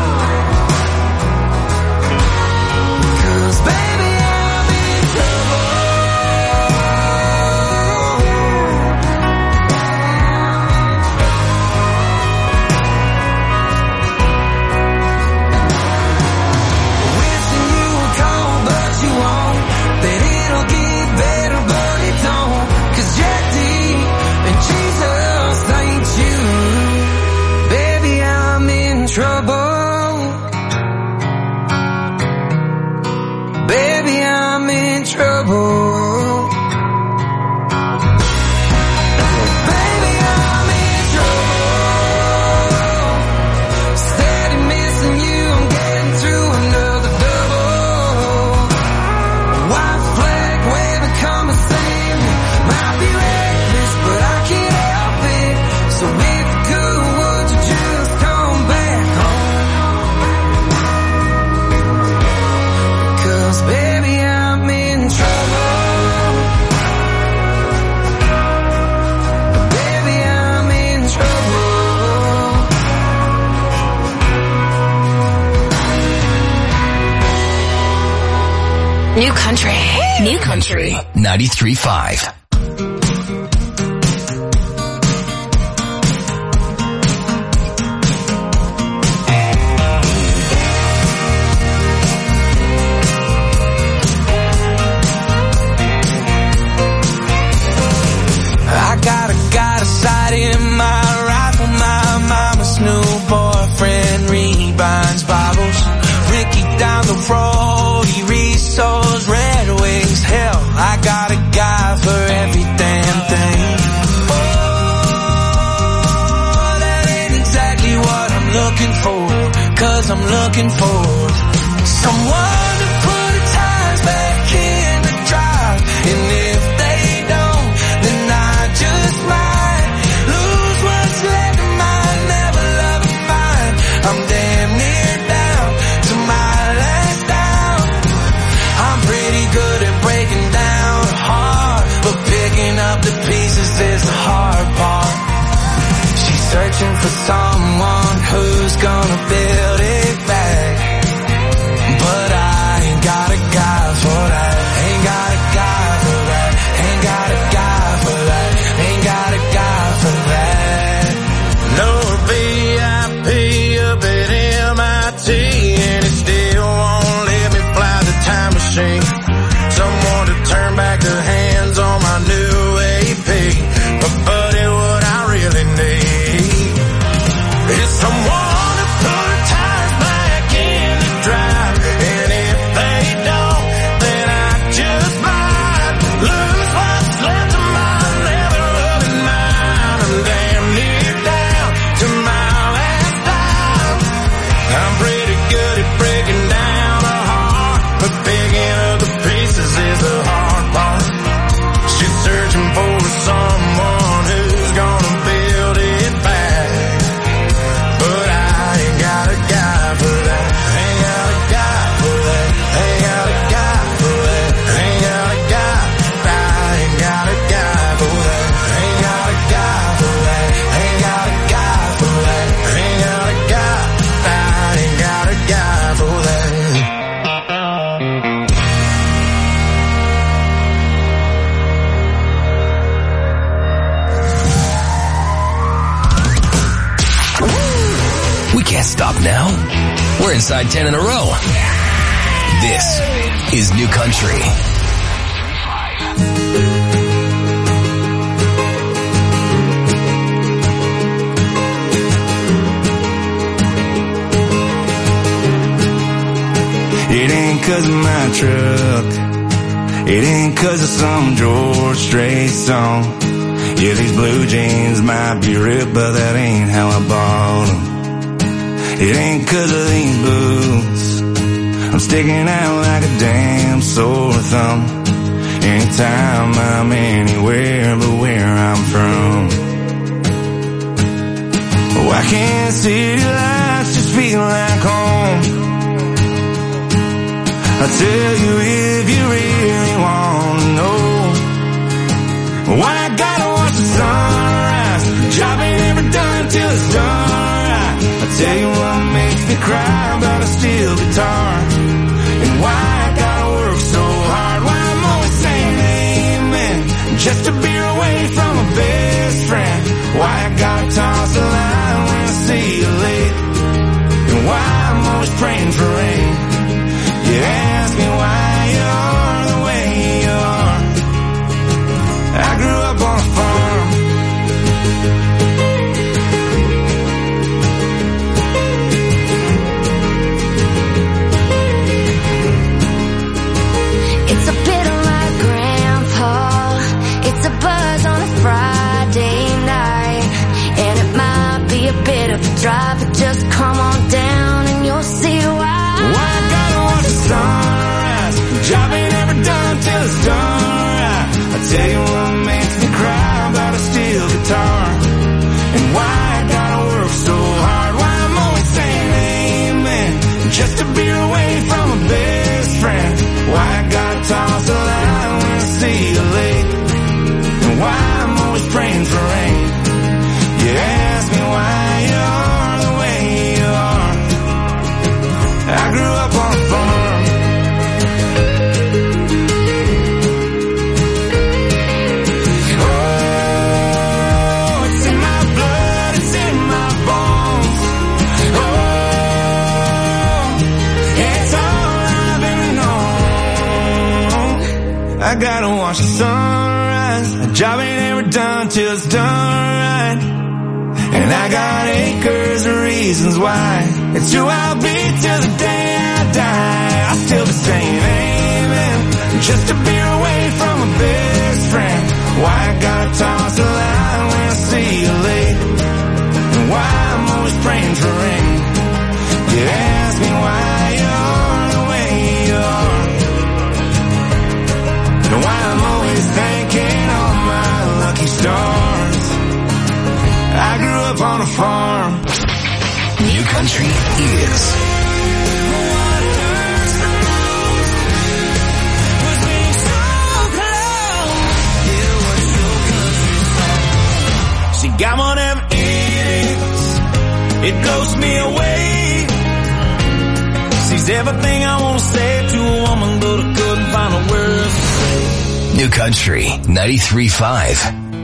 'Cause baby, I'm in trouble. Wishing you would call, but you won't. That it'll get better, but it don't. 'Cause Jack D and Jesus ain't you. Baby, I'm in trouble. Baby, I'm in trouble. Baby, I'm in trouble, steady missing you, I'm getting through another double. White flag waving, come and save me. Might be reckless, but I can't help it. So if you could, would you just come back home? 'Cause baby, I'm in trouble. Baby, I'm in trouble. New Country. New Country ninety-three point five. I got a, got a sight in my rifle, my mama's new boyfriend rebinds bottles. Ricky down the road, he resells Red Wings. Hell, I got a guy for every damn thing. Oh, that ain't exactly what I'm looking for. 'Cause I'm looking for someone to put the tires back in the drive. And if they don't, then I just might lose what's left of mine. Never love of mine. I'm damn near down to my last down. I'm pretty good at breaking down a heart, but picking up the pieces is the hard part. She's searching for someone who's gonna build it back, but I ain't got a guy for that. Ain't got a guy for that. Ain't got a guy for that. Ain't got a guy for that. No V I P up at M I T, and it still won't let me fly the time machine. Someone to turn back the hands on my new can't stop now. We're inside ten in a row. This is New Country. It ain't 'cause of my truck. It ain't 'cause of some George Strait song. Yeah, these blue jeans might be ripped, but that ain't how I bought them. It ain't 'cause of these boots. I'm sticking out like a damn sore thumb. Anytime I'm anywhere but where I'm from. Why can't city lights just feel like home? I'll tell you if you really want to know. Why I gotta watch the sunrise. The job ain't ever done till it's done right. I'll tell you what makes me cry about a steel guitar. And why I gotta work so hard. Why I'm always saying amen just to be away from my best friend. Why I gotta toss the line when I see you late. And why I'm always praying for rain. You ask me why you are the way you are. I grew up on a farm. It's a bit of my grandpa. It's a buzz on a Friday night. And it might be a bit of a drive, but just come on down and you'll see why. Why I gotta watch the sunrise. Job ain't ever done till it's done right. I tell you what makes me cry about a steel guitar. And why I gotta work so hard. Why I'm always saying amen just to be away from my best friend. Why I gotta toss the line when I see you late. And why I'm always praying for rain. You ask me why you are the way you are. I grew up on a farm. Oh, it's in my blood, it's in my bones. Oh, it's all I've ever known. I gotta watch the sunrise. A job ain't ever done till it's done right. And I got acres of reasons why. It's who I'll be till the day I die. I'll still be saying amen just to be away from my best friend. Why I gotta toss the line when I see you late. And why I'm always praying for rain. You ask me why you are the way you are. And why I'm always thanking all my lucky stars. I grew up on a farm. New Country is she got whatever it is. It blows me away. She's everything I want to say to a woman, but I couldn't find a word to say. New Country ninety-three point five.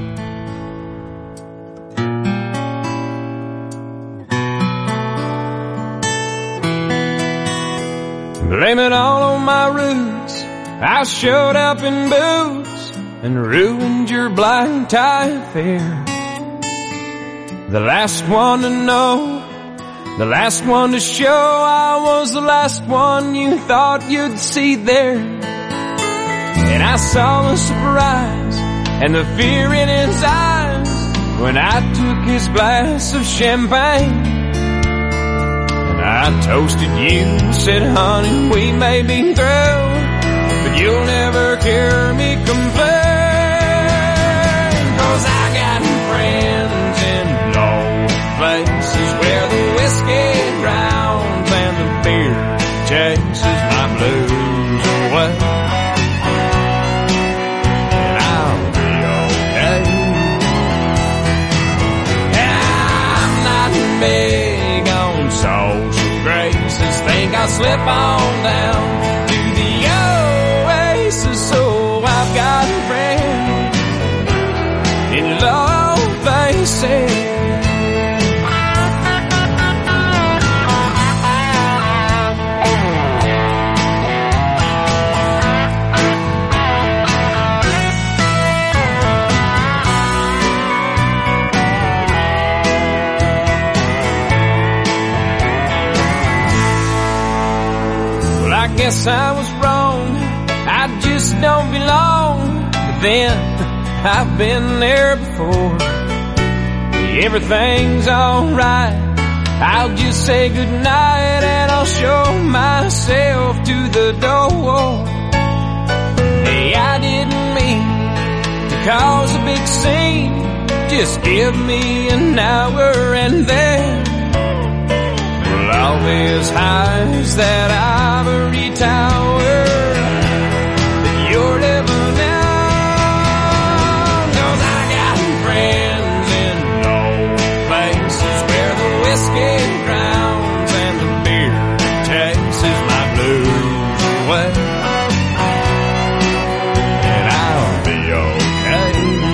Blame it all on my roots. I showed up in boots and ruined your black tie affair. The last one to know, the last one to show. I was the last one you thought you'd see there. And I saw the surprise and the fear in his eyes when I took his glass of champagne. I toasted you and said, honey, we may be through, but you'll never hear me complain. 'Cause I got friends in low places where the whiskey drowns and the beer chases my blues away. And I'll be okay. And I'm not big on social graces. Think I'll slip on down to the oasis. So I've got a friend in low places. guess I was wrong, I just don't belong. But then, I've been there before. Everything's alright, I'll just say goodnight and I'll show myself to the door. Hey, I didn't mean to cause a big scene, just give me an hour and then well, all this highs that ivory tower that you're living in. 'Cause I got friends in low places where the whiskey drowns and the beer chases my blues away. And I'll be okay.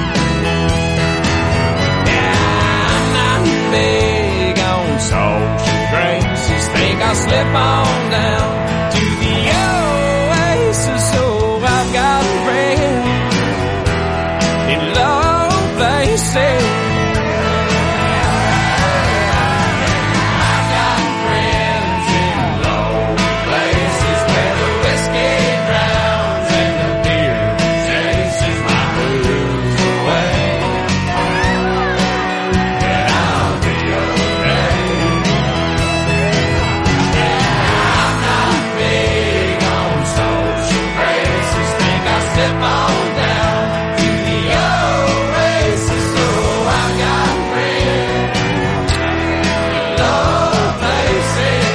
Yeah, I'm not big on social graces. Think I'll slip on down to the oasis. So I've got friends in low places. I've got friends in low places where the whiskey drowns and the beer chases my blues away. And I'll be okay. I'm not big on social graces. Think I'll slip on down to the oasis. So I've got friends in low places.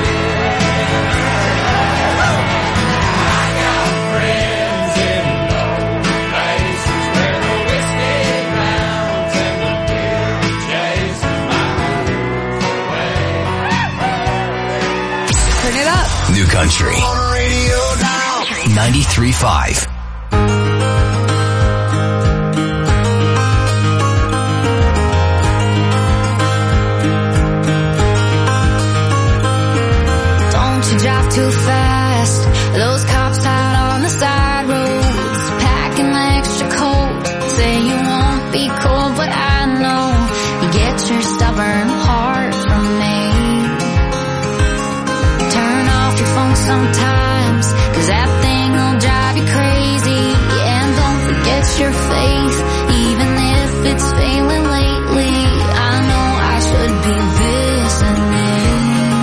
I got friends in low places where the whiskey drowns and the beer chases my blues away. Turn it up. New Country. ninety-three point five. Don't you drive too fast. Those cops out on the side roads, packing my extra coat. Say you won't be cold, but I know you get your stubborn heart from me. Turn off your phone sometimes, 'cause that thing will drive you crazy. And don't forget your faith, even if it's failing lately. I know I should be listening,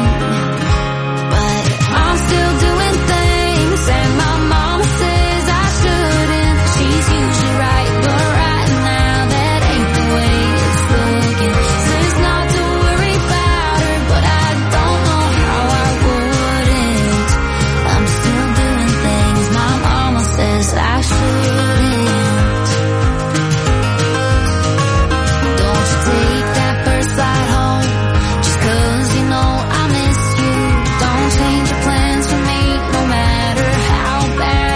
but I'm still doing things, and my mama says I shouldn't. She's usually right, but right now that ain't the way it's looking. Says not to worry about her, but I don't know how I wouldn't. I'm still doing things my mama says I should.